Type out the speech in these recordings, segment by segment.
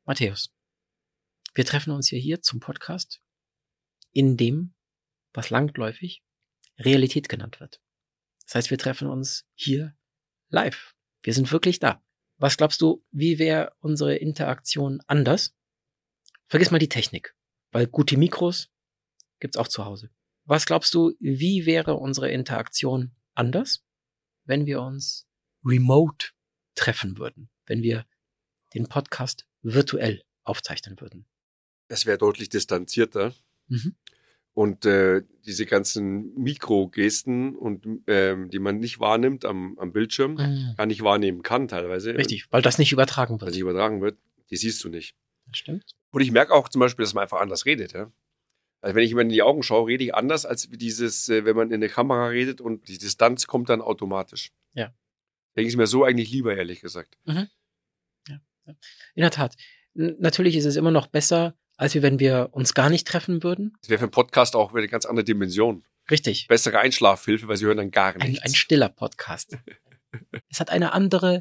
Matthäus, wir treffen uns hier zum Podcast, in dem, was langläufig Realität genannt wird. Das heißt, wir treffen uns hier live. Wir sind wirklich da. Was glaubst du, wie wäre unsere Interaktion anders? Vergiss mal die Technik, weil gute Mikros gibt's auch zu Hause. Was glaubst du, wie wäre unsere Interaktion anders, wenn wir uns remote treffen würden, wenn wir den Podcast virtuell aufzeichnen würden? Es wäre deutlich distanzierter. Und diese ganzen Mikrogesten, und die man nicht wahrnimmt am Bildschirm, gar nicht wahrnehmen kann teilweise. Richtig, weil das nicht übertragen wird. Weil nicht übertragen wird, die siehst du nicht. Das stimmt. Und ich merke auch zum Beispiel, dass man einfach anders redet. Ja? Also wenn ich jemandem in die Augen schaue, rede ich anders, als dieses, wenn man in eine Kamera redet und die Distanz kommt dann automatisch. Ja. Denke ich mir so eigentlich lieber, ehrlich gesagt. Ja. In der Tat. Natürlich ist es immer noch besser, als wenn wir uns gar nicht treffen würden. Das wäre für einen Podcast auch eine ganz andere Dimension. Richtig. Bessere Einschlafhilfe, weil sie hören dann gar nichts. Ein stiller Podcast. Es hat eine andere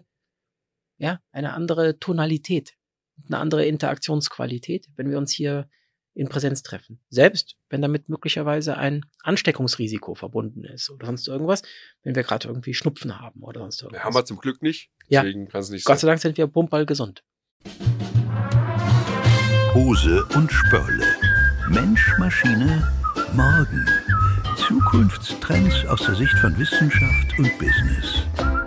Tonalität, eine andere Interaktionsqualität, wenn wir uns hier in Präsenz treffen. Selbst wenn damit möglicherweise ein Ansteckungsrisiko verbunden ist oder sonst irgendwas, wenn wir gerade irgendwie Schnupfen haben oder sonst irgendwas. Haben wir zum Glück nicht. Ja. Deswegen kann es nicht Gott sei sein. Dank sind wir pumperl gesund. Hose und Spörle. Mensch, Maschine, Morgen. Zukunftstrends aus der Sicht von Wissenschaft und Business.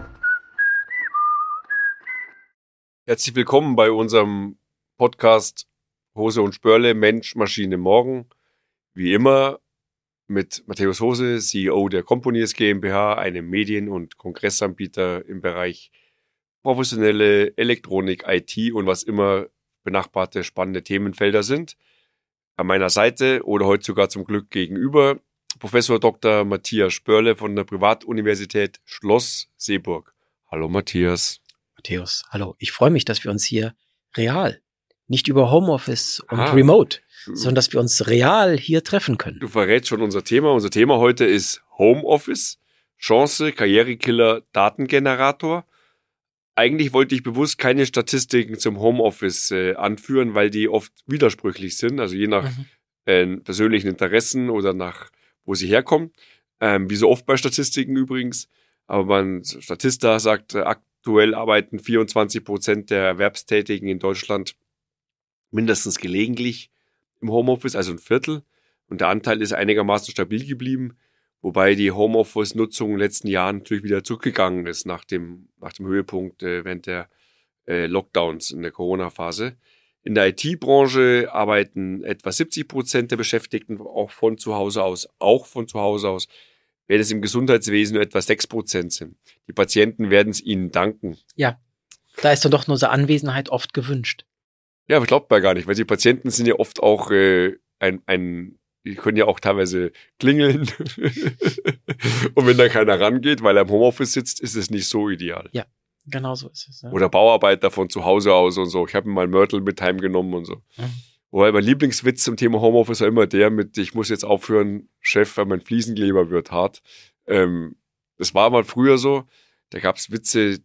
Herzlich willkommen bei unserem Podcast Hose und Spörle, Mensch, Maschine, Morgen. Wie immer mit Matthäus Hose, CEO der Componies GmbH, einem Medien- und Kongressanbieter im Bereich professionelle Elektronik, IT und was immer benachbarte spannende Themenfelder sind. An meiner Seite oder heute sogar zum Glück gegenüber Professor Dr. Matthias Spörle von der Privatuniversität Schloss Seeburg. Hallo Matthias. Matthäus, hallo. Ich freue mich, dass wir uns hier real, nicht über Homeoffice und Remote, sondern dass wir uns real hier treffen können. Du verrätst schon unser Thema. Unser Thema heute ist Homeoffice, Chance, Karrierekiller, Datengenerator. Eigentlich wollte ich bewusst keine Statistiken zum Homeoffice anführen, weil die oft widersprüchlich sind, also je nach persönlichen Interessen oder nach, wo sie herkommen. Wie so oft bei Statistiken übrigens. Aber Statista sagt, aktuell arbeiten 24% der Erwerbstätigen in Deutschland mindestens gelegentlich im Homeoffice, also ein Viertel. Und der Anteil ist einigermaßen stabil geblieben, wobei die Homeoffice-Nutzung in den letzten Jahren natürlich wieder zurückgegangen ist nach dem Höhepunkt während der Lockdowns in der Corona-Phase. In der IT-Branche arbeiten etwa 70% der Beschäftigten auch von zu Hause aus, während es im Gesundheitswesen nur etwa 6% sind. Die Patienten werden es ihnen danken. Ja, da ist dann doch nur so Anwesenheit oft gewünscht. Ja, aber glaubt man gar nicht, weil die Patienten sind ja oft auch die können ja auch teilweise klingeln. Und wenn da keiner rangeht, weil er im Homeoffice sitzt, ist es nicht so ideal. Ja, genau so ist es. Ja. Oder Bauarbeiter von zu Hause aus und so. Ich habe mir mal Mörtel mit heimgenommen und so. Wobei mein Lieblingswitz zum Thema Homeoffice war immer der mit, ich muss jetzt aufhören, Chef, weil mein Fliesenkleber wird hart. Das war mal früher so. Da gab's Witze,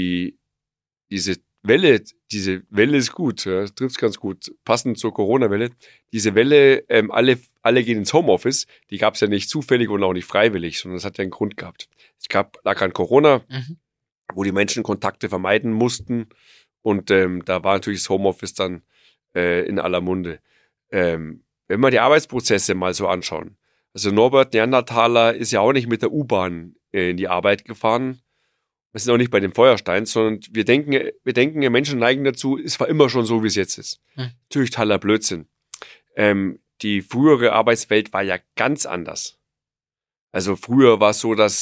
diese Welle ist gut, ja, trifft's ganz gut, passend zur Corona-Welle. Diese Welle, alle gehen ins Homeoffice, die gab's ja nicht zufällig und auch nicht freiwillig, sondern es hat ja einen Grund gehabt. Lag an Corona, wo die Menschen Kontakte vermeiden mussten und da war natürlich das Homeoffice dann in aller Munde. Wenn wir die Arbeitsprozesse mal so anschauen, also Norbert Neandertaler ist ja auch nicht mit der U-Bahn in die Arbeit gefahren. Wir sind auch nicht bei den Feuersteins, sondern wir denken, wir Menschen neigen dazu, es war immer schon so, wie es jetzt ist. Natürlich totaler Blödsinn. Die frühere Arbeitswelt war ja ganz anders. Also früher war es so, dass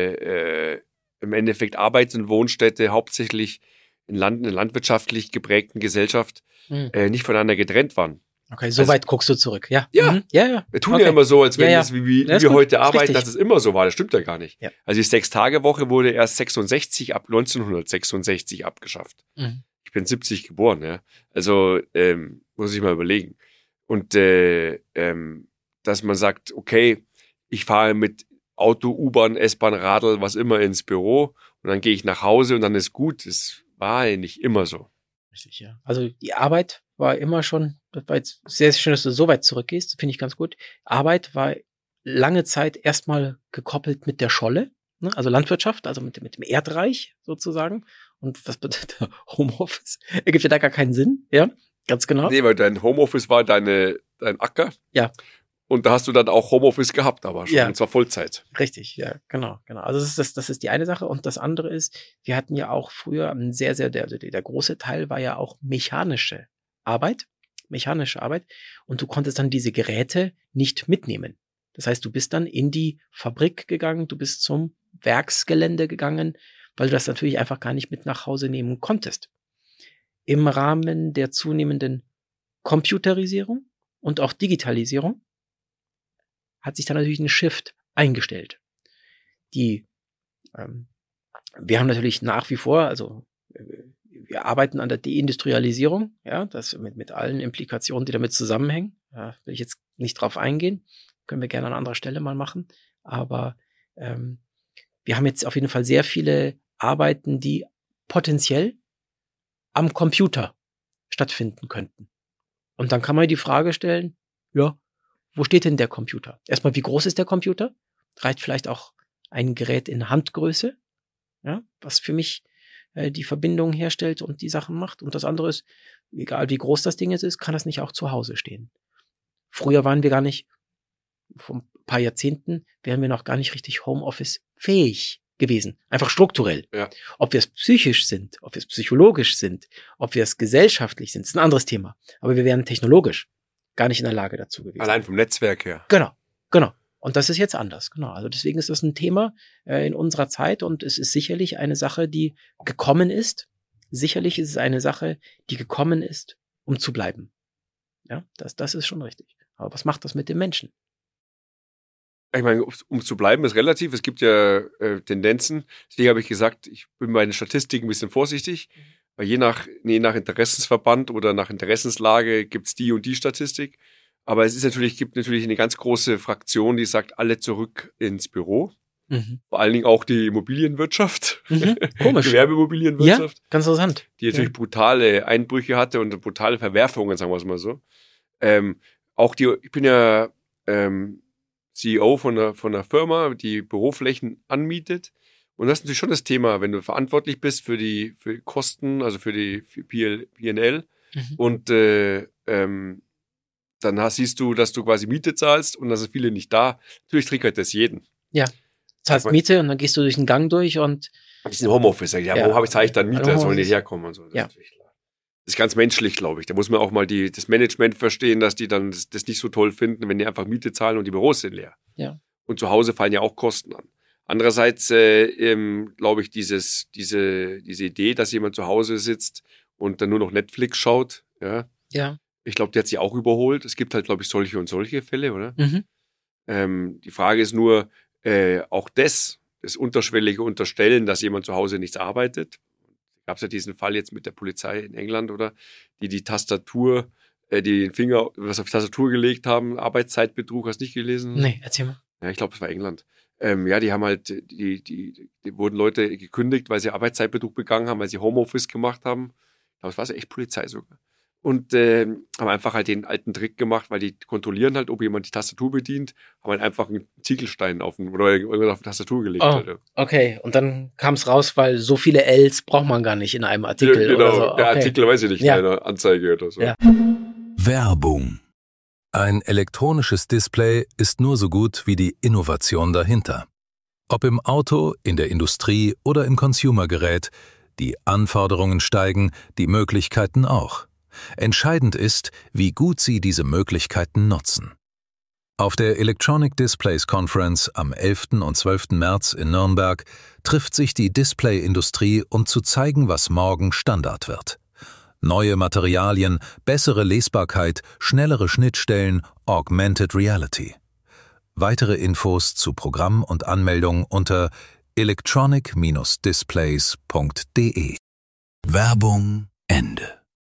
im Endeffekt Arbeits- und Wohnstätte hauptsächlich in einer landwirtschaftlich geprägten Gesellschaft nicht voneinander getrennt waren. Okay, so weit guckst du zurück, ja. Ja. Ja. Wir tun ja immer so, als wenn es wie wir heute arbeiten, richtig. dass es immer so war. Das stimmt ja gar nicht. Ja. Also die 6-Tage-Woche wurde erst 1966 abgeschafft. Ich bin 70 geboren, ja. Also muss ich mal überlegen. Und dass man sagt, okay, ich fahre mit Auto, U-Bahn, S-Bahn, Radl, was immer ins Büro und dann gehe ich nach Hause und dann ist gut. Das war ja nicht immer so. Richtig, ja. Also die Arbeit war immer schon, das war jetzt sehr schön, dass du so weit zurückgehst, finde ich ganz gut. Arbeit war lange Zeit erstmal gekoppelt mit der Scholle, ne? Also Landwirtschaft, also mit dem Erdreich sozusagen. Und was bedeutet Homeoffice? Ergibt ja da gar keinen Sinn, ja, ganz genau. Nee, weil dein Homeoffice war dein Acker. Ja. Und da hast du dann auch Homeoffice gehabt, aber schon, Ja. und zwar Vollzeit. Richtig, ja, genau. Also das ist die eine Sache. Und das andere ist, wir hatten ja auch früher der große Teil war ja auch mechanische Arbeit. Und du konntest dann diese Geräte nicht mitnehmen. Das heißt, du bist dann in die Fabrik gegangen, du bist zum Werksgelände gegangen, weil du das natürlich einfach gar nicht mit nach Hause nehmen konntest. Im Rahmen der zunehmenden Computerisierung und auch Digitalisierung hat sich dann natürlich ein Shift eingestellt. Wir haben natürlich nach wie vor, also wir arbeiten an der Deindustrialisierung, ja, das mit allen Implikationen, die damit zusammenhängen. Ja, will ich jetzt nicht drauf eingehen, können wir gerne an anderer Stelle mal machen. Aber wir haben jetzt auf jeden Fall sehr viele Arbeiten, die potenziell am Computer stattfinden könnten. Und dann kann man die Frage stellen, ja, wo steht denn der Computer? Erstmal, wie groß ist der Computer? Reicht vielleicht auch ein Gerät in Handgröße, ja, was für mich die Verbindung herstellt und die Sachen macht. Und das andere ist, egal wie groß das Ding jetzt ist, kann das nicht auch zu Hause stehen. Früher waren wir gar nicht, vor ein paar Jahrzehnten wären wir noch gar nicht richtig Homeoffice fähig gewesen. Einfach strukturell. Ja. Ob wir es psychisch sind, ob wir es psychologisch sind, ob wir es gesellschaftlich sind, ist ein anderes Thema. Aber wir wären technologisch gar nicht in der Lage dazu gewesen. Allein vom Netzwerk her. Genau. Und das ist jetzt anders. Genau. Also deswegen ist das ein Thema in unserer Zeit und es ist sicherlich eine Sache, die gekommen ist. Sicherlich ist es eine Sache, die gekommen ist, um zu bleiben. Ja, das ist schon richtig. Aber was macht das mit dem Menschen? Ich meine, um zu bleiben, ist relativ. Es gibt ja Tendenzen. Deswegen habe ich gesagt, ich bin bei den Statistiken ein bisschen vorsichtig. Weil je nach Interessensverband oder nach Interessenslage gibt's die und die Statistik. Aber es gibt natürlich eine ganz große Fraktion, die sagt, alle zurück ins Büro. Mhm. Vor allen Dingen auch die Immobilienwirtschaft. Komisch. Gewerbeimmobilienwirtschaft. Ja, ganz interessant. Die natürlich brutale Einbrüche hatte und brutale Verwerfungen, sagen wir es mal so. Ich bin ja CEO von einer Firma, die Büroflächen anmietet. Und das ist natürlich schon das Thema, wenn du verantwortlich bist für Kosten, also für P&L. Und dann siehst du, dass du quasi Miete zahlst und da sind viele nicht da. Natürlich triggert das jeden. Ja, zahlst Miete und dann gehst du durch den Gang durch und das ist ein Homeoffice. Wo zahle ich dann Miete? Sollen die herkommen und so. Das ist ganz menschlich, glaube ich. Da muss man auch mal das Management verstehen, dass die dann das nicht so toll finden, wenn die einfach Miete zahlen und die Büros sind leer. Ja. Und zu Hause fallen ja auch Kosten an. Andererseits glaube ich, diese Idee, dass jemand zu Hause sitzt und dann nur noch Netflix schaut, ja. Ich glaube, die hat sich auch überholt. Es gibt halt, glaube ich, solche und solche Fälle, oder? Die Frage ist nur, auch das unterschwellige Unterstellen, dass jemand zu Hause nichts arbeitet. Gab es ja diesen Fall jetzt mit der Polizei in England, oder? Die Tastatur, den Finger was auf die Tastatur gelegt haben, Arbeitszeitbetrug, hast du nicht gelesen? Nee, erzähl mal. Ja, ich glaube, es war England. Die haben halt, die wurden Leute gekündigt, weil sie Arbeitszeitbetrug begangen haben, weil sie Homeoffice gemacht haben. Ich glaube, es war echt Polizei sogar. Und haben einfach halt den alten Trick gemacht, weil die kontrollieren halt, ob jemand die Tastatur bedient, haben halt einfach einen Ziegelstein oder irgendwas auf die Tastatur gelegt. Halt. Okay. Und dann kam es raus, weil so viele Ls braucht man gar nicht in einem Artikel. Ja, genau, oder so. Okay. Der Artikel weiß ich nicht, in einer Anzeige oder so. Ja. Werbung. Ein elektronisches Display ist nur so gut wie die Innovation dahinter. Ob im Auto, in der Industrie oder im Consumergerät, die Anforderungen steigen, die Möglichkeiten auch. Entscheidend ist, wie gut Sie diese Möglichkeiten nutzen. Auf der Electronic Displays Conference am 11. und 12. März in Nürnberg trifft sich die Displayindustrie, um zu zeigen, was morgen Standard wird. Neue Materialien, bessere Lesbarkeit, schnellere Schnittstellen, Augmented Reality. Weitere Infos zu Programm und Anmeldung unter electronic-displays.de. Werbung Ende.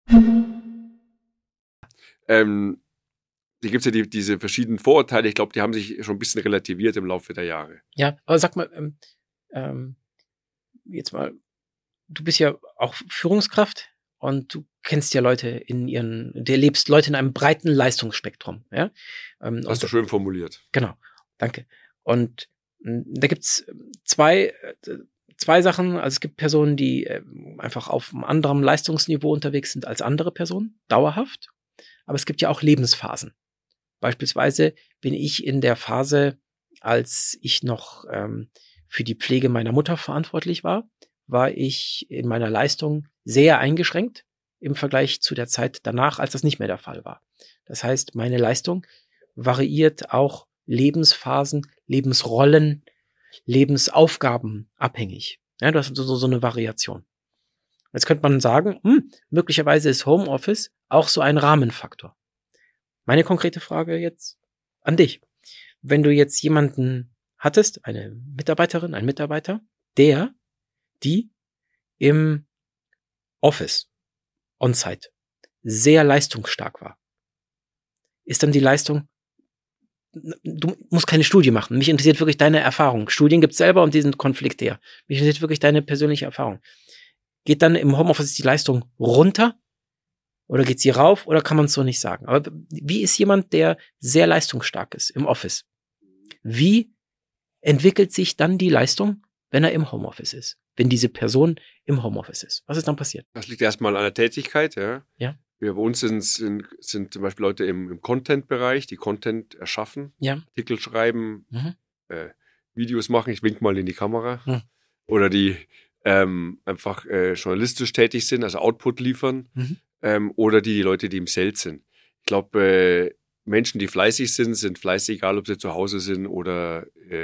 Hier gibt es ja diese verschiedenen Vorurteile. Ich glaube, die haben sich schon ein bisschen relativiert im Laufe der Jahre. Ja, aber sag mal, jetzt mal, du bist ja auch Führungskraft und du kennst ja Leute du erlebst Leute in einem breiten Leistungsspektrum. Ja? Hast du schön formuliert. Genau, danke. Und da gibt's zwei Sachen. Also es gibt Personen, die einfach auf einem anderen Leistungsniveau unterwegs sind als andere Personen, dauerhaft. Aber es gibt ja auch Lebensphasen. Beispielsweise bin ich in der Phase, als ich noch für die Pflege meiner Mutter verantwortlich war ich in meiner Leistung sehr eingeschränkt im Vergleich zu der Zeit danach, als das nicht mehr der Fall war. Das heißt, meine Leistung variiert auch Lebensphasen, Lebensrollen, Lebensaufgaben abhängig. Ja, du hast so eine Variation. Jetzt könnte man sagen, möglicherweise ist Homeoffice auch so ein Rahmenfaktor. Meine konkrete Frage jetzt an dich. Wenn du jetzt jemanden hattest, eine Mitarbeiterin, einen Mitarbeiter, die im Office, on-site, sehr leistungsstark war, ist dann die Leistung, du musst keine Studie machen, mich interessiert wirklich deine Erfahrung. Studien gibt's selber und die sind konfliktär. Mich interessiert wirklich deine persönliche Erfahrung. Geht dann im Homeoffice die Leistung runter oder geht sie rauf oder kann man es so nicht sagen? Aber wie ist jemand, der sehr leistungsstark ist im Office? Wie entwickelt sich dann die Leistung, wenn er im Homeoffice ist? Wenn diese Person im Homeoffice ist? Was ist dann passiert? Das liegt erstmal an der Tätigkeit, ja. Ja. Wir bei uns sind zum Beispiel Leute im Content-Bereich, die Content erschaffen, Ja. Artikel schreiben, Videos machen, ich wink mal in die Kamera. Oder die einfach journalistisch tätig sind, also Output liefern. Oder die Leute, die im Sales sind. Ich glaube, Menschen, die fleißig sind fleißig, egal ob sie zu Hause sind oder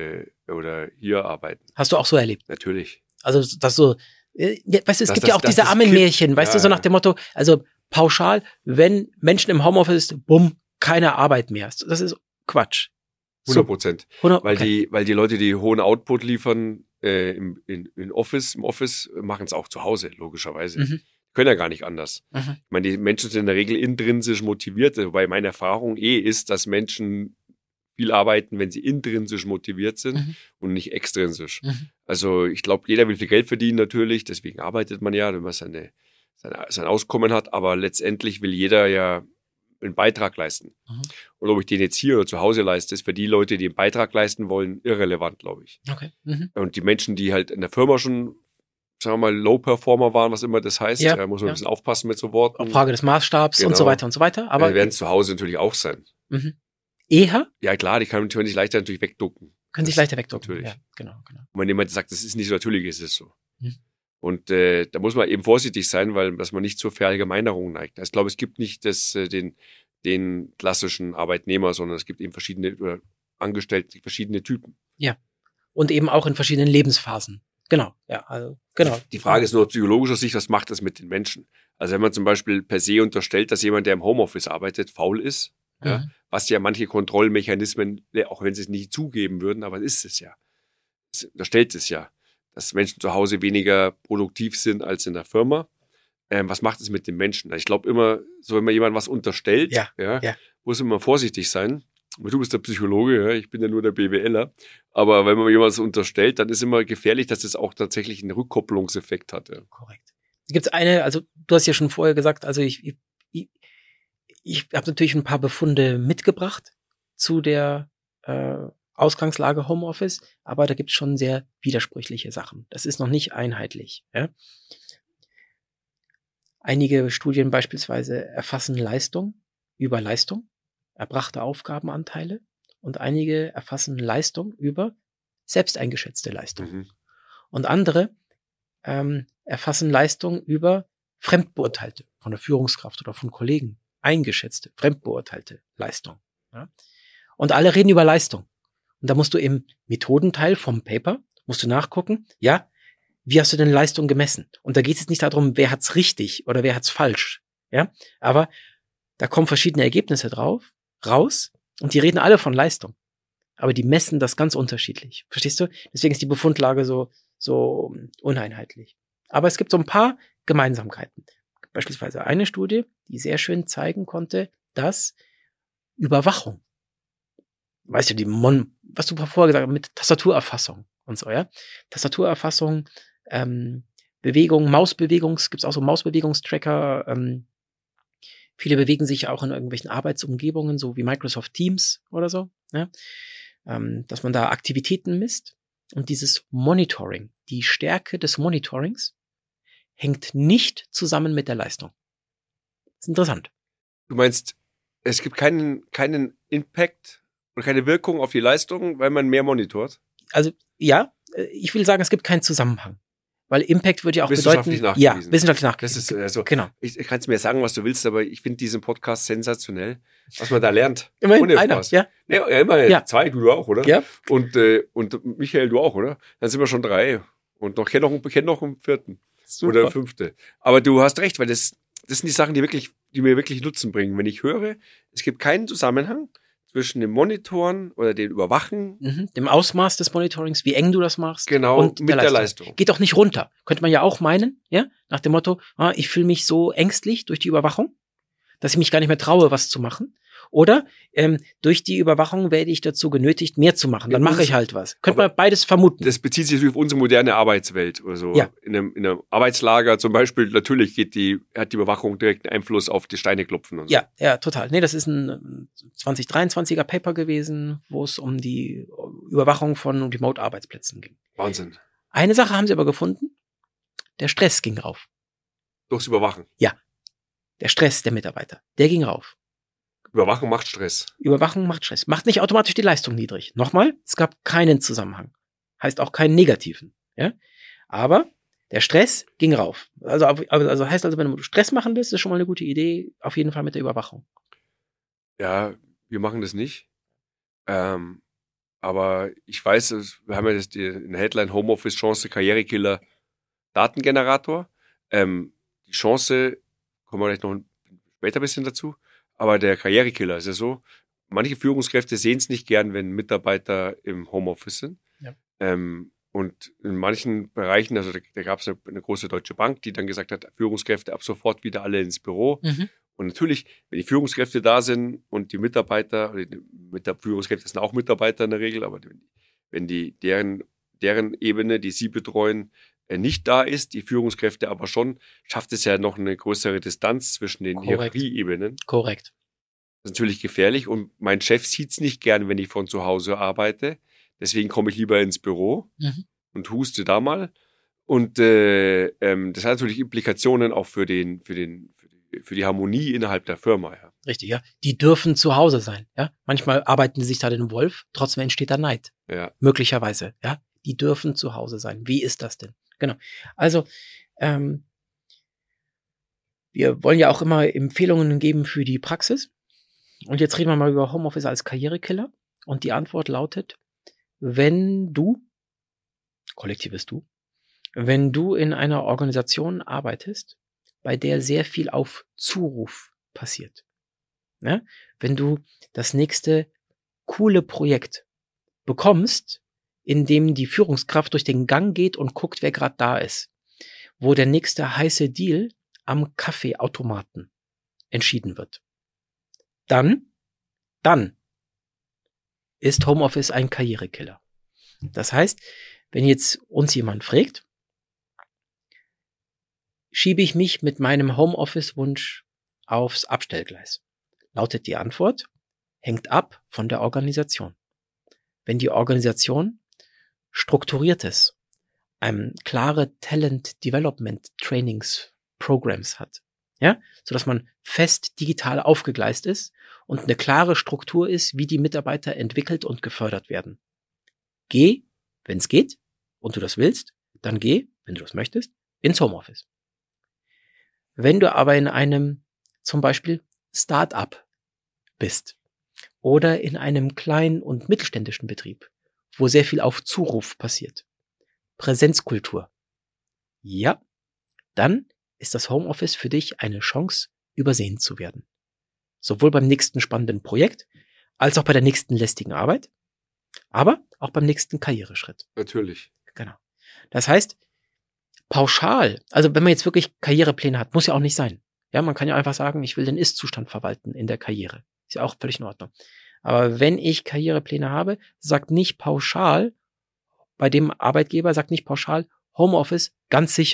hier arbeiten. Hast du auch so erlebt? Natürlich. Also, dass so, weißt du, es gibt ja auch diese Ammenmärchen, weißt du, so nach dem Motto, also pauschal, wenn Menschen im Homeoffice ist, bumm, keine Arbeit mehr. Das ist Quatsch. 100%. Okay. Weil die Leute, die hohen Output liefern im Office machen es auch zu Hause, logischerweise. Können ja gar nicht anders. Ich meine, die Menschen sind in der Regel intrinsisch motiviert, wobei meine Erfahrung ist, dass Menschen viel arbeiten, wenn sie intrinsisch motiviert sind und nicht extrinsisch. Also ich glaube, jeder will viel Geld verdienen natürlich, deswegen arbeitet man ja, wenn man sein Auskommen hat, aber letztendlich will jeder ja einen Beitrag leisten. Und ob ich den jetzt hier oder zu Hause leiste, ist für die Leute, die einen Beitrag leisten wollen, irrelevant, glaube ich. Okay. Und die Menschen, die halt in der Firma schon, sagen wir mal, Low-Performer waren, was immer das heißt, da muss man ein bisschen aufpassen mit so Worten. Auch Frage des Maßstabs und so weiter und so weiter. Aber werden es zu Hause natürlich auch sein. Eher? Ja klar, die können sich leichter natürlich wegducken. Können sich leichter wegducken. Natürlich. Ja, genau. Und wenn jemand sagt, das ist nicht so natürlich, ist es so. Und da muss man eben vorsichtig sein, dass man nicht zur Verallgemeinerung neigt. Ich glaube, es gibt nicht den klassischen Arbeitnehmer, sondern es gibt eben verschiedene Angestellte, verschiedene Typen. Ja. Und eben auch in verschiedenen Lebensphasen. Genau. Ja, also, genau. Die Frage ist nur aus psychologischer Sicht, was macht das mit den Menschen? Also wenn man zum Beispiel per se unterstellt, dass jemand, der im Homeoffice arbeitet, faul ist, ja, was ja manche Kontrollmechanismen, auch wenn sie es nicht zugeben würden, aber es ist es ja. Es unterstellt es ja, dass Menschen zu Hause weniger produktiv sind als in der Firma. Was macht es mit den Menschen? Ich glaube immer, so wenn man jemandem was unterstellt, muss man immer vorsichtig sein. Du bist der Psychologe, ja, ich bin ja nur der BWLer. Aber wenn man jemandem was unterstellt, dann ist immer gefährlich, dass es auch tatsächlich einen Rückkopplungseffekt hat. Ja. Korrekt. Gibt's also du hast ja schon vorher gesagt, also ich habe natürlich ein paar Befunde mitgebracht zu der Ausgangslage Homeoffice, aber da gibt's schon sehr widersprüchliche Sachen. Das ist noch nicht einheitlich. Ja? Einige Studien beispielsweise erfassen Leistung über Leistung, erbrachte Aufgabenanteile, und einige erfassen Leistung über selbst eingeschätzte Leistung. Und andere erfassen Leistung über fremdbeurteilte, von der Führungskraft oder von Kollegen eingeschätzte, fremdbeurteilte Leistung. Ja? Und alle reden über Leistung. Und da musst du im Methodenteil vom Paper, musst du nachgucken, ja, wie hast du denn Leistung gemessen? Und da geht es jetzt nicht darum, wer hat's richtig oder wer hat's falsch. Ja, aber da kommen verschiedene Ergebnisse raus und die reden alle von Leistung. Aber die messen das ganz unterschiedlich. Verstehst du? Deswegen ist die Befundlage so uneinheitlich. Aber es gibt so ein paar Gemeinsamkeiten. Beispielsweise eine Studie, die sehr schön zeigen konnte, dass Überwachung, weißt du, was du vorher gesagt hast, mit Tastaturerfassung und so, ja. Tastaturerfassung Bewegung, gibt's auch so Mausbewegungstracker. Viele bewegen sich auch in irgendwelchen Arbeitsumgebungen, so wie Microsoft Teams oder so, ja? Dass man da Aktivitäten misst. Und dieses Monitoring, die Stärke des Monitorings, hängt nicht zusammen mit der Leistung. Das ist interessant. Du meinst, es gibt keinen Impact und keine Wirkung auf die Leistung, weil man mehr monitort? Also ja, ich will sagen, es gibt keinen Zusammenhang. Weil Impact würde ja auch wissenschaftlich bedeuten... nachgewiesen. Ja, wissenschaftlich nachgewiesen. Das ist also, genau. Ich kannst mir sagen, was du willst, aber ich finde diesen Podcast sensationell, was man da lernt. Immerhin Ohne einer, Spaß. ja. Ja, immerhin Ja. 2, du auch, oder? Ja. Und Michael, du auch, oder? Dann sind wir schon 3. Und kenn noch einen 4. Super. Oder 5. Aber du hast recht, weil das sind die Sachen, die mir wirklich Nutzen bringen. Wenn ich höre, es gibt keinen Zusammenhang zwischen dem Monitoren oder dem Überwachen. Dem Ausmaß des Monitorings, wie eng du das machst. Genau, und mit der Leistung. Geht auch nicht runter. Könnte man ja auch meinen, ja, nach dem Motto, ich fühle mich so ängstlich durch die Überwachung, dass ich mich gar nicht mehr traue, was zu machen. Oder durch die Überwachung werde ich dazu genötigt, mehr zu machen. Dann mache ich halt was. Könnte man beides vermuten. Das bezieht sich auf unsere moderne Arbeitswelt oder so. Ja. In einem Arbeitslager zum Beispiel, natürlich hat die Überwachung direkten Einfluss auf die Steine klopfen und so. Ja, total. Nee, das ist ein 2023er Paper gewesen, wo es um die Überwachung von Remote-Arbeitsplätzen ging. Wahnsinn. Eine Sache haben sie aber gefunden. Der Stress ging rauf. Durchs Überwachen. Ja. Der Stress der Mitarbeiter. Der ging rauf. Überwachung macht Stress. Überwachung macht Stress. Macht nicht automatisch die Leistung niedrig. Nochmal, es gab keinen Zusammenhang. Heißt auch keinen negativen. Ja? Aber der Stress ging rauf. Also heißt also, wenn du Stress machen willst, ist schon mal eine gute Idee, auf jeden Fall mit der Überwachung. Ja, wir machen das nicht. Aber ich weiß, wir haben ja das in der Headline Homeoffice Chance Karrierekiller Datengenerator. Die Chance, kommen wir vielleicht noch später ein bisschen dazu, aber der Karrierekiller ist ja so, manche Führungskräfte sehen es nicht gern, wenn Mitarbeiter im Homeoffice sind. Ja. Und in manchen Bereichen, also da gab es eine große deutsche Bank, die dann gesagt hat, Führungskräfte ab sofort wieder alle ins Büro. Mhm. Und natürlich, wenn die Führungskräfte da sind und die Mitarbeiter, Führungskräfte sind auch Mitarbeiter in der Regel, aber wenn deren Ebene, die sie betreuen, nicht da ist, die Führungskräfte aber schon, schafft es ja noch eine größere Distanz zwischen den Hierarchieebenen. Korrekt. Das ist natürlich gefährlich und mein Chef sieht es nicht gern, wenn ich von zu Hause arbeite. Deswegen komme ich lieber ins Büro und huste da mal. Und das hat natürlich Implikationen auch für die Harmonie innerhalb der Firma. Ja. Richtig, ja. Die dürfen zu Hause sein. Ja. Manchmal arbeiten sie sich da den Wolf, trotzdem entsteht da Neid. Ja. Möglicherweise. Ja. Die dürfen zu Hause sein. Wie ist das denn? Genau. Also, wir wollen ja auch immer Empfehlungen geben für die Praxis. Und jetzt reden wir mal über Homeoffice als Karrierekiller. Und die Antwort lautet, wenn du in einer Organisation arbeitest, bei der sehr viel auf Zuruf passiert, ne? Wenn du das nächste coole Projekt bekommst, in dem die Führungskraft durch den Gang geht und guckt, wer gerade da ist, wo der nächste heiße Deal am Kaffeeautomaten entschieden wird, dann ist Homeoffice ein Karrierekiller. Das heißt, wenn jetzt uns jemand fragt, schiebe ich mich mit meinem Homeoffice-Wunsch aufs Abstellgleis? Lautet die Antwort, hängt ab von der Organisation. Wenn die Organisation strukturiertes, klare Talent Development Trainings Programs hat, ja, sodass man fest digital aufgegleist ist und eine klare Struktur ist, wie die Mitarbeiter entwickelt und gefördert werden. Geh, wenn es geht und du das willst, dann geh, wenn du das möchtest, ins Homeoffice. Wenn du aber in einem zum Beispiel Start-up bist oder in einem kleinen und mittelständischen Betrieb, wo sehr viel auf Zuruf passiert, Präsenzkultur, ja, dann ist das Homeoffice für dich eine Chance, übersehen zu werden. Sowohl beim nächsten spannenden Projekt, als auch bei der nächsten lästigen Arbeit, aber auch beim nächsten Karriereschritt. Natürlich. Genau. Das heißt, pauschal, also wenn man jetzt wirklich Karrierepläne hat, muss ja auch nicht sein. Ja, man kann ja einfach sagen, ich will den Ist-Zustand verwalten in der Karriere. Ist ja auch völlig in Ordnung. Aber wenn ich Karrierepläne habe, sagt nicht pauschal, bei dem Arbeitgeber sagt nicht pauschal, Homeoffice ganz sicher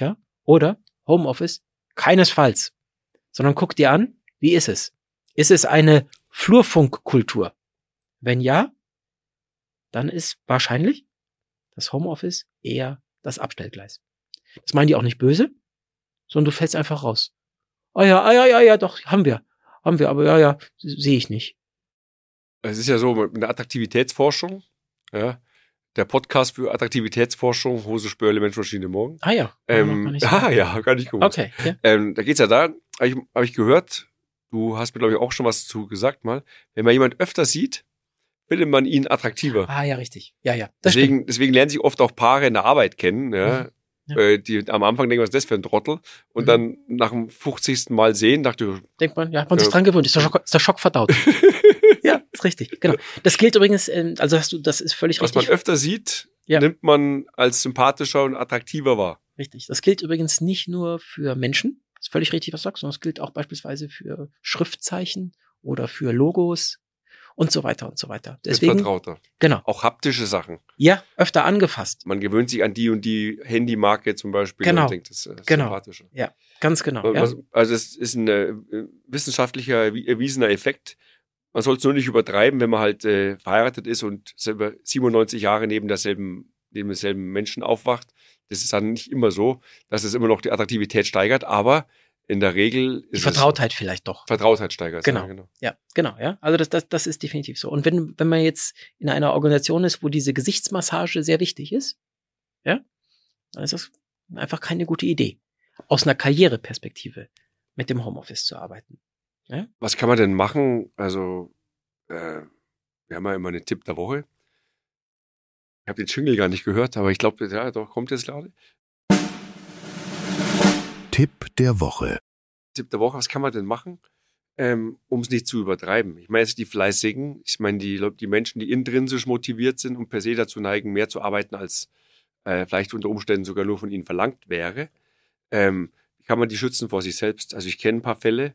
Oder Homeoffice? Keinesfalls. Sondern guck dir an, wie ist es? Ist es eine Flurfunkkultur? Wenn ja, dann ist wahrscheinlich das Homeoffice eher das Abstellgleis. Das meinen die auch nicht böse, sondern du fällst einfach raus. Ja, doch, haben wir, aber ja, sehe ich nicht. Es ist ja so, mit der Attraktivitätsforschung, ja, der Podcast für Attraktivitätsforschung, Hose, Spörle, Mensch, Maschine, morgen. Ja. Gar nicht gewusst. Okay, ja. Da geht's ja hab ich gehört, du hast mir, glaube ich, auch schon was zu gesagt mal, wenn man jemand öfter sieht, findet man ihn attraktiver. Ja, richtig. Ja. Deswegen lernen sich oft auch Paare in der Arbeit kennen, ja. Die am Anfang denken, was ist das für ein Trottel? Und dann nach dem 50. Mal sehen, dachte ich... Denkt man, hat man sich dran gewöhnt, ist der Schock verdaut. Ja, ist richtig, genau. Das gilt übrigens, das ist völlig richtig. Was man öfter sieht, nimmt man als sympathischer und attraktiver wahr. Richtig. Das gilt übrigens nicht nur für Menschen, das ist völlig richtig, was du sagst, sondern es gilt auch beispielsweise für Schriftzeichen oder für Logos und so weiter und so weiter. Deswegen, vertrauter. Genau. Auch haptische Sachen. Ja, öfter angefasst. Man gewöhnt sich an die und die Handymarke zum Beispiel Genau. und denkt, das ist sympathischer. Ja, ganz genau. Ja. Also es ist ein wissenschaftlicher erwiesener Effekt. Man soll es nur nicht übertreiben, wenn man halt verheiratet ist und selber 97 Jahre neben demselben Menschen aufwacht. Das ist dann nicht immer so, dass es immer noch die Attraktivität steigert, aber in der Regel ist die Vertrautheit vielleicht doch. Vertrautheit steigert. Genau. Ja, genau. Also das ist definitiv so. Und wenn man jetzt in einer Organisation ist, wo diese Gesichtsmassage sehr wichtig ist, ja, dann ist das einfach keine gute Idee, aus einer Karriereperspektive mit dem Homeoffice zu arbeiten. Ja? Was kann man denn machen? Also, wir haben ja immer einen Tipp der Woche. Ich habe den Jingle gar nicht gehört, aber ich glaube, ja, doch, kommt jetzt gerade. Tipp der Woche. Tipp der Woche, was kann man denn machen, um es nicht zu übertreiben? Ich meine jetzt die Fleißigen, die Menschen, die intrinsisch motiviert sind und per se dazu neigen, mehr zu arbeiten, als vielleicht unter Umständen sogar nur von ihnen verlangt wäre. Kann man die schützen vor sich selbst? Also ich kenne ein paar Fälle,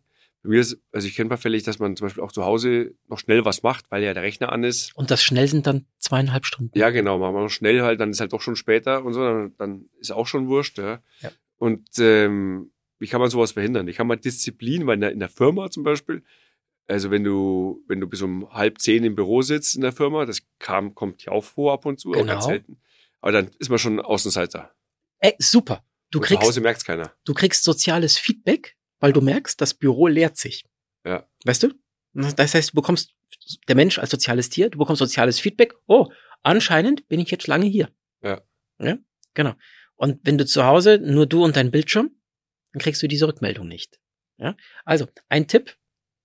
dass man zum Beispiel auch zu Hause noch schnell was macht, weil ja der Rechner an ist. Und das schnell sind dann 2,5 Stunden. Ja, genau, machen wir noch schnell halt, dann ist halt doch schon später und so, dann ist auch schon wurscht. Ja. Und wie kann man sowas verhindern? Wie kann man Disziplin, weil in der Firma zum Beispiel, also wenn du bis um 9:30 im Büro sitzt in der Firma, das kommt ja auch vor ab und zu, aber ganz selten. Aber dann ist man schon Außenseiter. Super. Zu Hause merkt es keiner. Du kriegst soziales Feedback, weil du merkst, das Büro leert sich. Ja. Weißt du? Das heißt, du bekommst, der Mensch als soziales Tier, du bekommst soziales Feedback. Oh, anscheinend bin ich jetzt lange hier. Ja, genau. Und wenn du zu Hause nur du und dein Bildschirm, dann kriegst du diese Rückmeldung nicht. Ja? Also, ein Tipp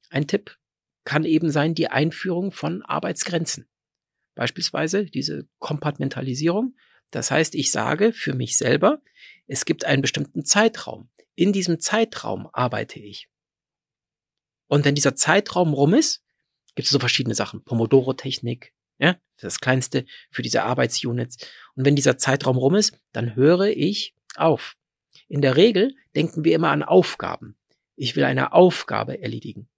kann eben sein, die Einführung von Arbeitsgrenzen. Beispielsweise diese Kompartmentalisierung. Das heißt, ich sage für mich selber, es gibt einen bestimmten Zeitraum. In diesem Zeitraum arbeite ich. Und wenn dieser Zeitraum rum ist, gibt es so verschiedene Sachen. Pomodoro-Technik, ja, das Kleinste für diese Arbeitsunits. Und wenn dieser Zeitraum rum ist, dann höre ich auf. In der Regel denken wir immer an Aufgaben. Ich will eine Aufgabe erledigen.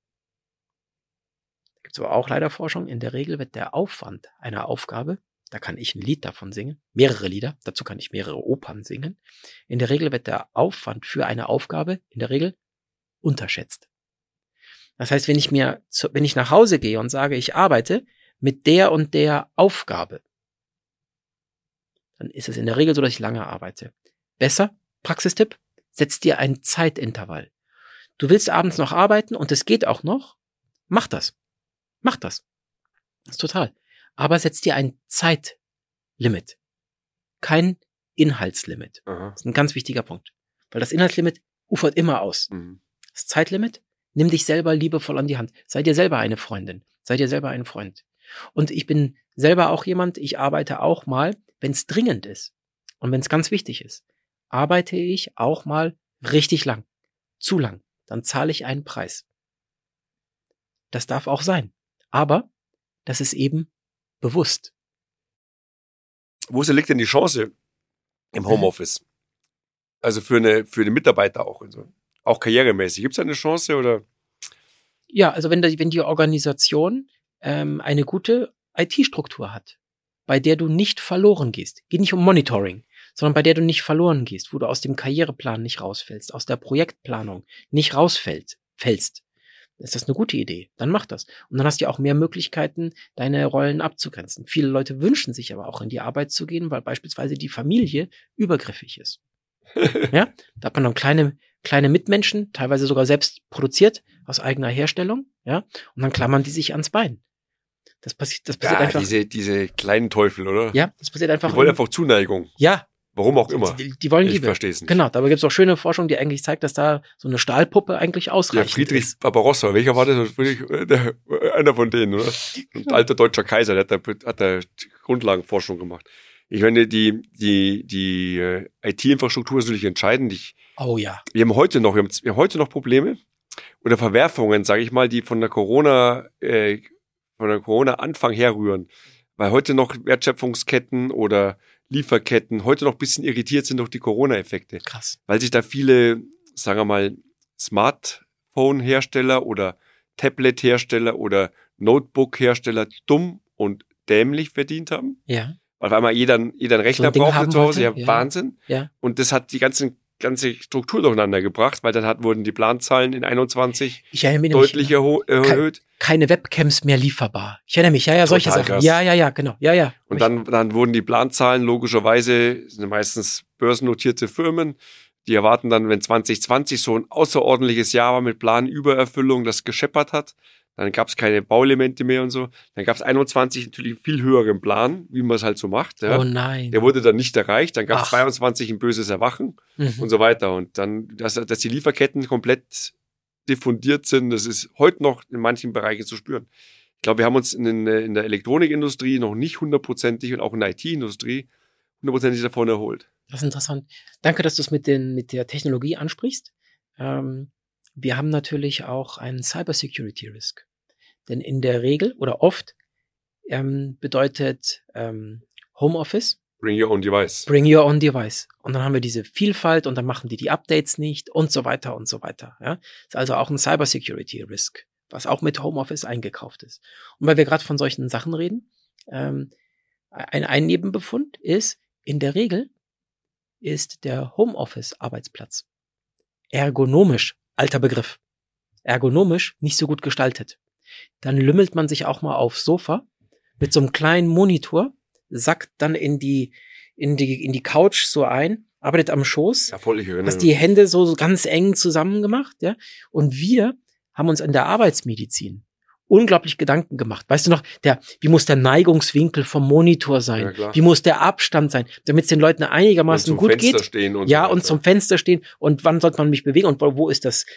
Da gibt es aber auch leider Forschung. In der Regel wird der Aufwand einer Aufgabe, da kann ich ein Lied davon singen, mehrere Lieder, dazu kann ich mehrere Opern singen. In der Regel wird der Aufwand für eine Aufgabe in der Regel unterschätzt. Das heißt, wenn ich nach Hause gehe und sage, ich arbeite mit der und der Aufgabe, dann ist es in der Regel so, dass ich lange arbeite. Besser, Praxistipp, setz dir ein Zeitintervall. Du willst abends noch arbeiten und es geht auch noch, mach das. Das ist total. Aber setz dir ein Zeitlimit. Kein Inhaltslimit. Aha. Das ist ein ganz wichtiger Punkt. Weil das Inhaltslimit ufert immer aus. Mhm. Das Zeitlimit, nimm dich selber liebevoll an die Hand. Sei dir selber eine Freundin. Sei dir selber ein Freund. Und ich bin selber auch jemand, ich arbeite auch mal, wenn es dringend ist. Und wenn es ganz wichtig ist, arbeite ich auch mal richtig lang. Zu lang. Dann zahle ich einen Preis. Das darf auch sein. Aber das ist eben bewusst. Wo liegt denn die Chance im Homeoffice? Also für eine Mitarbeiter auch. Also auch karrieremäßig. Gibt es da eine Chance oder? Ja, also wenn die Organisation eine gute IT-Struktur hat. bei der du nicht verloren gehst. Geht nicht um Monitoring, sondern bei der du nicht verloren gehst, wo du aus dem Karriereplan nicht rausfällst, aus der Projektplanung nicht fällst. Ist das eine gute Idee? Dann mach das. Und dann hast du ja auch mehr Möglichkeiten, deine Rollen abzugrenzen. Viele Leute wünschen sich aber auch in die Arbeit zu gehen, weil beispielsweise die Familie übergriffig ist. Ja, da hat man dann kleine Mitmenschen, teilweise sogar selbst produziert, aus eigener Herstellung, ja, und dann klammern die sich ans Bein. Das passiert einfach. Diese kleinen Teufel, oder? Ja, das passiert einfach. Die wollen einfach Zuneigung. Ja. Warum auch immer. Die wollen Liebe. Ich verstehe es nicht. Genau, dabei gibt es auch schöne Forschung, die eigentlich zeigt, dass da so eine Stahlpuppe eigentlich ausreicht. Ja, Friedrich Barbarossa, welcher war das? Einer von denen, oder? Ein alter deutscher Kaiser, der hat da Grundlagenforschung gemacht. Ich meine, die IT-Infrastruktur ist natürlich entscheidend. Oh ja. Wir haben heute noch Probleme oder Verwerfungen, sage ich mal, die von der Corona-Anfang herrühren. Weil heute noch Wertschöpfungsketten oder Lieferketten heute noch ein bisschen irritiert sind durch die Corona-Effekte. Krass. Weil sich da viele, sagen wir mal, Smartphone-Hersteller oder Tablet-Hersteller oder Notebook-Hersteller dumm und dämlich verdient haben. Ja. Weil auf einmal jeder einen Rechner so ein brauchte zu Hause. wollte. Ja, Wahnsinn. Ja. Und das hat die ganze Struktur durcheinander gebracht, weil dann wurden die Planzahlen in 21 deutlich erhöht. Keine Webcams mehr lieferbar. Ich erinnere mich, solche Sachen. Krass. Ja, genau. Ja. Und dann wurden die Planzahlen logischerweise, sind meistens börsennotierte Firmen, die erwarten dann, wenn 2020 so ein außerordentliches Jahr war mit Planübererfüllung, das gescheppert hat, dann gab es keine Bauelemente mehr und so. Dann gab es 21 natürlich einen viel höheren Plan, wie man es halt so macht. Ja. Oh nein. Der wurde dann nicht erreicht. Dann gab es 22 ein böses Erwachen und so weiter. Und dann, dass die Lieferketten komplett diffundiert sind, das ist heute noch in manchen Bereichen zu spüren. Ich glaube, wir haben uns in der Elektronikindustrie noch nicht hundertprozentig und auch in der IT-Industrie hundertprozentig davon erholt. Das ist interessant. Danke, dass du es mit der Technologie ansprichst. Wir haben natürlich auch einen Cybersecurity-Risk. Denn in der Regel oder oft bedeutet Homeoffice Bring your own device. Bring your own device. Und dann haben wir diese Vielfalt und dann machen die Updates nicht und so weiter und so weiter. Ja? Ist also auch ein Cybersecurity-Risk, was auch mit Homeoffice eingekauft ist. Und weil wir gerade von solchen Sachen reden, ein Nebenbefund ist, in der Regel ist der Homeoffice-Arbeitsplatz ergonomisch, alter Begriff, ergonomisch nicht so gut gestaltet. Dann lümmelt man sich auch mal aufs Sofa mit so einem kleinen Monitor, sackt dann in die Couch so ein, arbeitet am Schoß, ja, voll, ich erinnere hast die Hände so ganz eng zusammen gemacht, ja. Und wir haben uns in der Arbeitsmedizin unglaublich Gedanken gemacht. Weißt du noch, wie muss der Neigungswinkel vom Monitor sein? Ja, wie muss der Abstand sein, damit es den Leuten einigermaßen gut geht? Stehen ja, so und zum Fenster stehen. Und wann sollte man mich bewegen? Und wo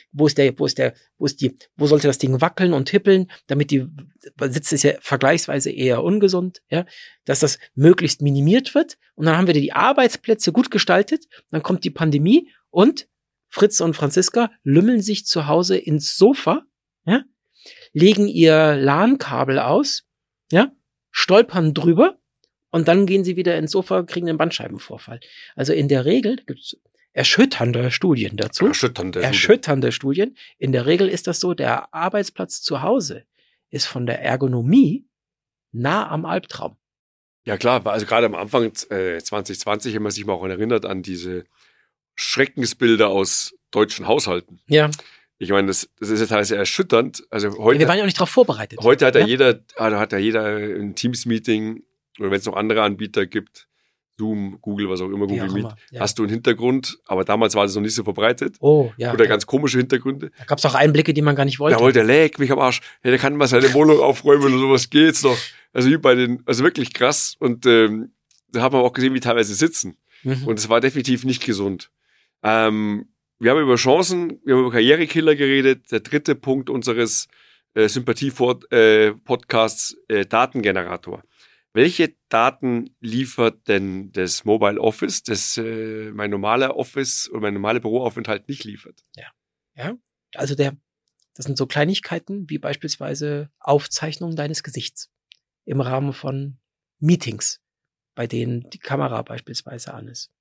sollte das Ding wackeln und hippeln? Damit Sitz ist ja vergleichsweise eher ungesund, ja, dass das möglichst minimiert wird. Und dann haben wir die Arbeitsplätze gut gestaltet. Dann kommt die Pandemie und Fritz und Franziska lümmeln sich zu Hause ins Sofa, ja, legen ihr LAN-Kabel aus, ja, stolpern drüber und dann gehen sie wieder ins Sofa, kriegen einen Bandscheibenvorfall. Also in der Regel gibt's erschütternde Studien dazu. Erschütternde Studien. In der Regel ist das so, der Arbeitsplatz zu Hause ist von der Ergonomie nah am Albtraum. Ja klar, also gerade am Anfang 2020, wenn man sich mal auch erinnert an diese Schreckensbilder aus deutschen Haushalten. Ja. Ich meine, das ist jetzt halt sehr erschütternd. Also heute, wir waren ja auch nicht darauf vorbereitet. Heute hat ja jeder ein Teams-Meeting oder wenn es noch andere Anbieter gibt, Zoom, Google, was auch immer, Google Meet, hast du einen Hintergrund, aber damals war das noch nicht so verbreitet. Oh, ja. Oder ganz komische Hintergründe. Da gab es auch Einblicke, die man gar nicht wollte. Da wollte der leck mich am Arsch. Ja, der kann mal seine Wohnung aufräumen oder sowas geht's noch. Also also wirklich krass. Und da haben wir auch gesehen, wie teilweise sitzen. Mhm. Und es war definitiv nicht gesund. Wir haben über Chancen, wir haben über Karrierekiller geredet. Der dritte Punkt unseres Sympathie-Podcasts, Datengenerator. Welche Daten liefert denn das Mobile Office, das mein normaler Office oder mein normaler Büroaufenthalt nicht liefert? Ja. Also das sind so Kleinigkeiten wie beispielsweise Aufzeichnung deines Gesichts im Rahmen von Meetings, bei denen die Kamera beispielsweise an ist.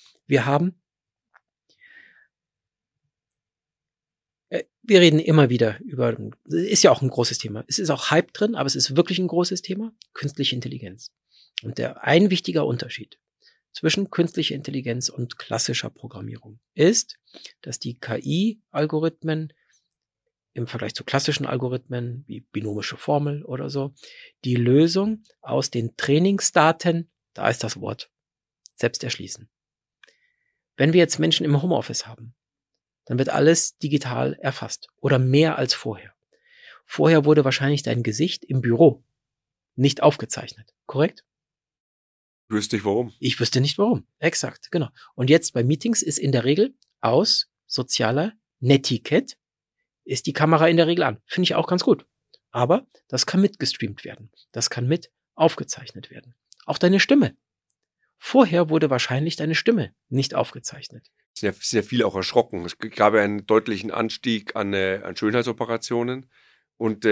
Wir reden immer wieder ist ja auch ein großes Thema. Es ist auch Hype drin, aber es ist wirklich ein großes Thema. Künstliche Intelligenz. Und ein wichtiger Unterschied zwischen künstlicher Intelligenz und klassischer Programmierung ist, dass die KI-Algorithmen im Vergleich zu klassischen Algorithmen wie binomische Formel oder so, die Lösung aus den Trainingsdaten, da ist das Wort, selbst erschließen. Wenn wir jetzt Menschen im Homeoffice haben, dann wird alles digital erfasst oder mehr als vorher. Vorher wurde wahrscheinlich dein Gesicht im Büro nicht aufgezeichnet, korrekt? Wüsste ich warum. Ich wüsste nicht warum. Exakt, genau. Und jetzt bei Meetings ist in der Regel aus sozialer Netiquette ist die Kamera in der Regel an. Finde ich auch ganz gut. Aber das kann mitgestreamt werden. Das kann mit aufgezeichnet werden. Auch deine Stimme. Vorher wurde wahrscheinlich deine Stimme nicht aufgezeichnet. Sehr viel auch erschrocken. Es gab ja einen deutlichen Anstieg an Schönheitsoperationen und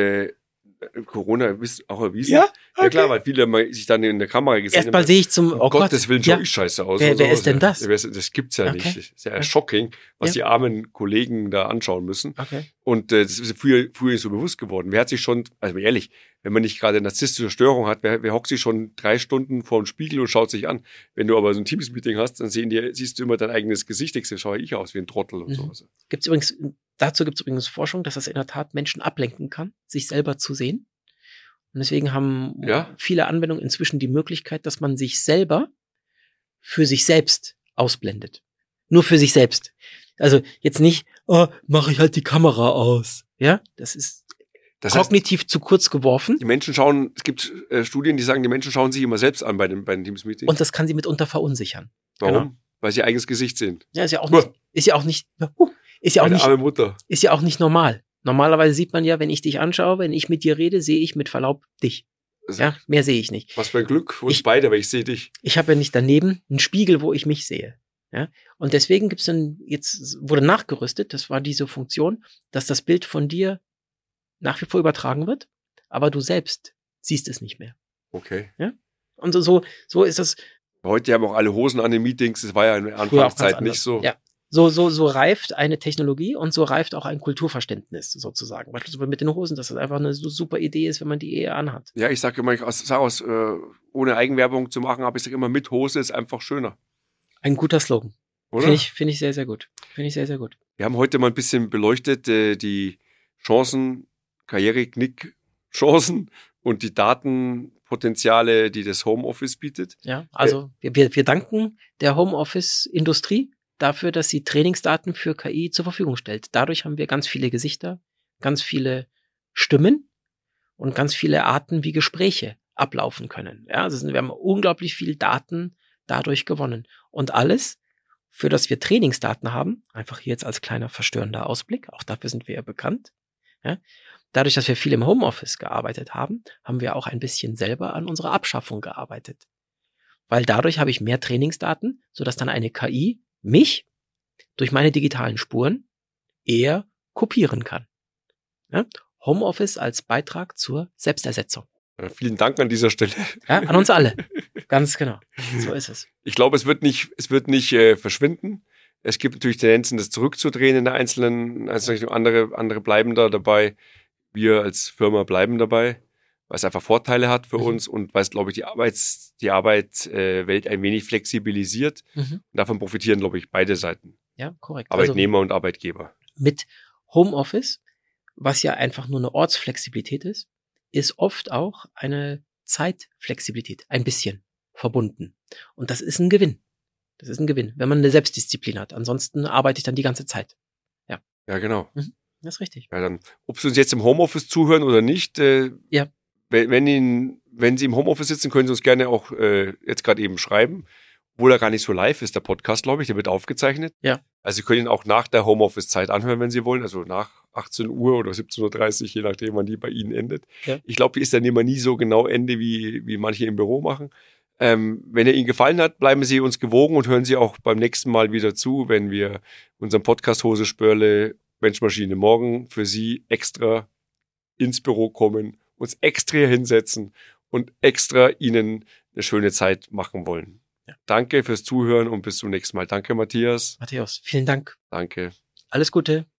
Corona ist auch erwiesen. Ja? Okay. Ja klar, weil viele mal sich dann in der Kamera gesehen haben. Erstmal sehe ich zum, oh Gottes Willen, schau ich scheiße aus. Wer ist denn das? Das gibt's ja nicht. Das ist ja shocking, was die armen Kollegen da anschauen müssen. Okay. Und das ist früher nicht so bewusst geworden. Wer hat sich schon, also ehrlich, wenn man nicht gerade narzisstische Störung hat, wer hockt sich schon 3 Stunden vor dem Spiegel und schaut sich an? Wenn du aber so ein Teams-Meeting hast, dann siehst du immer dein eigenes Gesicht. Ich schaue ich aus wie ein Trottel und sowas. Dazu gibt's übrigens Forschung, dass das in der Tat Menschen ablenken kann, sich selber zu sehen. Und deswegen haben viele Anwendungen inzwischen die Möglichkeit, dass man sich selber für sich selbst ausblendet. Nur für sich selbst. Also jetzt nicht, mache ich halt die Kamera aus. Ja, das ist kognitiv zu kurz geworfen. Die Menschen schauen, es gibt Studien, die sagen, die Menschen schauen sich immer selbst an bei den Teams-Meetings. Und das kann sie mitunter verunsichern. Warum? Genau. Weil sie ihr eigenes Gesicht sehen. Ja, ist ja auch nicht arme Mutter. Ist ja auch nicht normal. Normalerweise sieht man ja, wenn ich dich anschaue, wenn ich mit dir rede, sehe ich mit Verlaub dich. Ja, mehr sehe ich nicht. Was für ein Glück für uns beide, weil ich sehe dich. Ich habe ja nicht daneben einen Spiegel, wo ich mich sehe. Ja, und deswegen gibt's dann, jetzt wurde nachgerüstet, das war diese Funktion, dass das Bild von dir nach wie vor übertragen wird, aber du selbst siehst es nicht mehr. Okay. Ja? Und so ist das. Heute haben auch alle Hosen an den Meetings, das war ja in der Anfangszeit nicht so. Ja. So reift eine Technologie und so reift auch ein Kulturverständnis sozusagen. Beispielsweise mit den Hosen, dass das einfach eine super Idee ist, wenn man die eher anhat. Ja, ich sage immer, ohne Eigenwerbung zu machen, aber ich sage immer, mit Hose ist einfach schöner. Ein guter Slogan. Oder? Finde ich sehr, sehr gut. Wir haben heute mal ein bisschen beleuchtet, die Chancen, Karriere-Knick-Chancen und die Datenpotenziale, die das Homeoffice bietet. Ja, also wir danken der Homeoffice-Industrie dafür, dass sie Trainingsdaten für KI zur Verfügung stellt. Dadurch haben wir ganz viele Gesichter, ganz viele Stimmen und ganz viele Arten, wie Gespräche ablaufen können. Ja, also wir haben unglaublich viel Daten dadurch gewonnen. Und alles, für das wir Trainingsdaten haben, einfach hier jetzt als kleiner verstörender Ausblick, auch dafür sind wir ja bekannt. Ja, dadurch, dass wir viel im Homeoffice gearbeitet haben, haben wir auch ein bisschen selber an unserer Abschaffung gearbeitet. Weil dadurch habe ich mehr Trainingsdaten, sodass dann eine KI mich durch meine digitalen Spuren eher kopieren kann. Ja? Homeoffice als Beitrag zur Selbstersetzung. Ja, vielen Dank an dieser Stelle. Ja, an uns alle. Ganz genau. So ist es. Ich glaube, es wird nicht verschwinden. Es gibt natürlich Tendenzen, das zurückzudrehen in der einzelnen Richtung. Andere bleiben da dabei. Wir als Firma bleiben dabei, weil es einfach Vorteile hat für uns und weil es, glaube ich, die Arbeitswelt ein wenig flexibilisiert. Und davon profitieren, glaube ich, beide Seiten. Ja, korrekt. Arbeitnehmer und Arbeitgeber. Mit Homeoffice, was ja einfach nur eine Ortsflexibilität ist oft auch eine Zeitflexibilität ein bisschen verbunden. Und das ist ein Gewinn. Wenn man eine Selbstdisziplin hat. Ansonsten arbeite ich dann die ganze Zeit. Ja. Ja, genau. Das ist richtig. Ja, dann, ob Sie uns jetzt im Homeoffice zuhören oder nicht, ja. Wenn Sie im Homeoffice sitzen, können Sie uns gerne auch jetzt gerade eben schreiben. Obwohl er gar nicht so live ist, der Podcast, glaube ich, der wird aufgezeichnet. Ja. Also Sie können ihn auch nach der Homeoffice-Zeit anhören, wenn Sie wollen, also nach 18 Uhr oder 17.30 Uhr, je nachdem, wann die bei Ihnen endet. Ja. Ich glaube, die ist dann immer nie so genau Ende, wie manche im Büro machen. Wenn er Ihnen gefallen hat, bleiben Sie uns gewogen und hören Sie auch beim nächsten Mal wieder zu, wenn wir unseren Podcast Hose Spörle Mensch Maschine morgen für Sie extra ins Büro kommen, uns extra hinsetzen und extra Ihnen eine schöne Zeit machen wollen. Ja. Danke fürs Zuhören und bis zum nächsten Mal. Danke, Matthias. Matthäus, vielen Dank. Danke. Alles Gute.